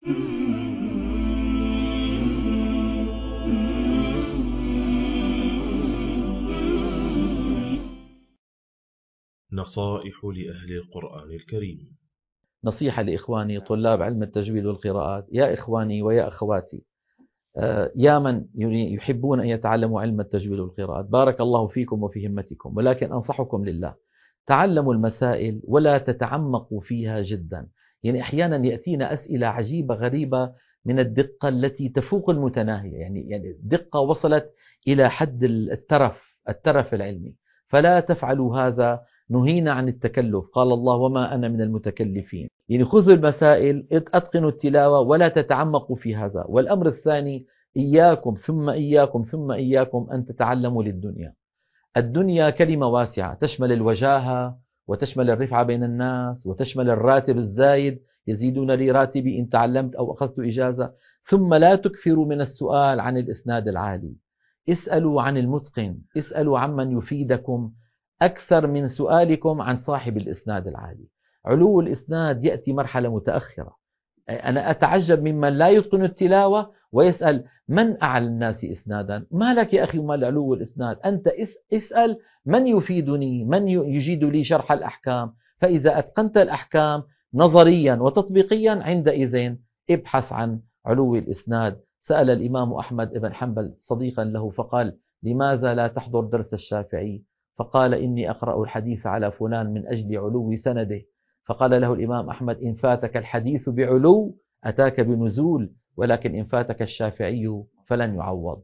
نصائح لأهل القرآن الكريم. نصيحة لإخواني طلاب علم التجويد والقراءات: يا إخواني ويا أخواتي، يا من يحبون أن يتعلموا علم التجويد والقراءات، بارك الله فيكم وفي همتكم، ولكن أنصحكم لله: تعلموا المسائل ولا تتعمقوا فيها جدا. يعني أحيانا يأتينا أسئلة عجيبة غريبة من الدقة التي تفوق المتناهية، يعني الدقة وصلت إلى حد الترف العلمي، فلا تفعلوا هذا. نهينا عن التكلف، قال الله: وما أنا من المتكلفين. يعني خذوا المسائل، أتقنوا التلاوة ولا تتعمقوا في هذا. والأمر الثاني: إياكم ثم إياكم ثم إياكم أن تتعلموا للدنيا. الدنيا كلمة واسعة تشمل الوجاهة، وتشمل الرفعة بين الناس، وتشمل الراتب الزايد: يزيدون لي راتبي إن تعلمت أو أخذت إجازة. ثم لا تكثروا من السؤال عن الإسناد العالي، اسألوا عن المتقن، اسألوا عمن يفيدكم أكثر من سؤالكم عن صاحب الإسناد العالي. علو الإسناد يأتي مرحلة متأخرة. أنا أتعجب ممن لا يتقن التلاوة ويسأل: من أعلى الناس إسنادا؟ ما لك يا أخي وما لعلو الإسناد؟ أنت اسأل: من يفيدني، من يجيد لي شرح الأحكام؟ فإذا أتقنت الأحكام نظريا وتطبيقيا، عندئذ ابحث عن علو الإسناد. سأل الإمام أحمد بن حنبل صديقا له فقال: لماذا لا تحضر درس الشافعي؟ فقال: إني أقرأ الحديث على فلان من أجل علو سنده. فقال له الإمام أحمد: إن فاتك الحديث بعلو أتاك بنزول، ولكن إن فاتك الشافعي فلن يعوض.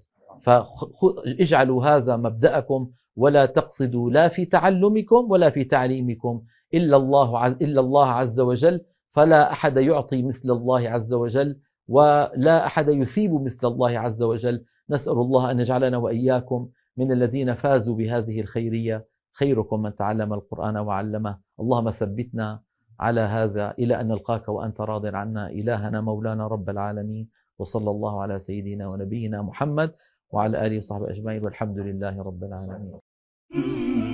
فاجعلوا هذا مبدأكم، ولا تقصدوا لا في تعلمكم ولا في تعليمكم إلا الله عز وجل، فلا أحد يعطي مثل الله عز وجل، ولا أحد يثيب مثل الله عز وجل. نسأل الله أن يجعلنا وإياكم من الذين فازوا بهذه الخيرية: خيركم من تعلم القرآن وعلمه. اللهم ثبتنا على هذا إلى أن نلقاك وأنت راض عنا، إلهنا مولانا رب العالمين. وصلى الله على سيدنا ونبينا محمد وعلى آله وصحبه أجمعين، والحمد لله رب العالمين.